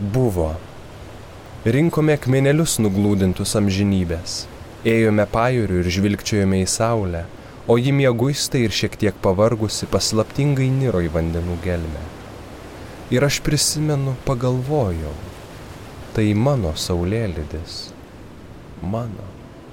Buvo. Rinkome akmenėlius nuglūdintus amžinybės. Ėjome pajūriu ir žvilgčiojome į saulę, o ji mieguistai ir šiek tiek pavargusi paslaptingai niro į vandenų gelmę. Ir aš prisimenu, pagalvojau, tai mano saulėlydis. Mano.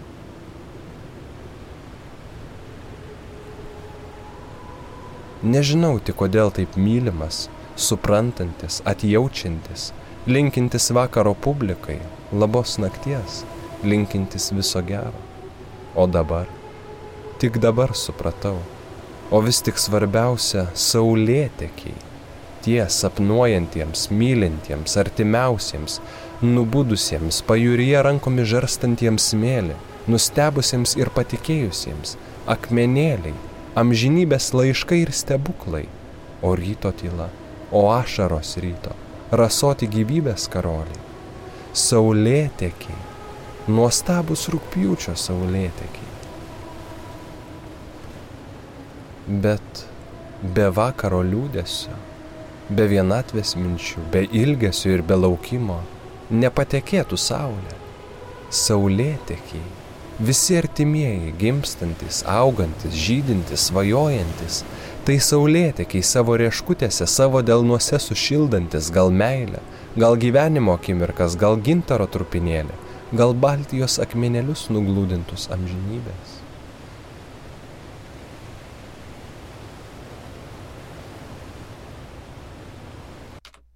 Nežinau tik, kodėl taip mylimas, suprantantis, atjaučiantis, linkintis vakaro publikai, labos nakties, linkintis viso gero. O dabar, tik dabar supratau, o vis tik svarbiausia saulėtekiai, tie sapnuojantiems, mylintiems, artimiausiems, nubudusiems, pajūryje rankomis žarstantiems smėlį, nustebusiems ir patikėjusiems, akmenėliai, amžinybės laiškai ir stebuklai, o ryto tyla, o ašaros ryto, rasoti gyvybės karoliai, saulėtekiai, nuostabus rugpjūčio saulėtekiai. Bet be vakaro liūdesio, be vienatvės minčių, be ilgesio ir be laukimo nepatekėtų saulė. Saulėtekiai, visi artimieji, gimstantis, augantis, žydintis, svajojantis, tai saulėtekiai savo rieškutėse, savo delnuose sušildantis gal meilę, gal gyvenimo akimirkas, gal gintaro trupinėlį, gal Baltijos akmenėlius nuglūdintus amžinybės.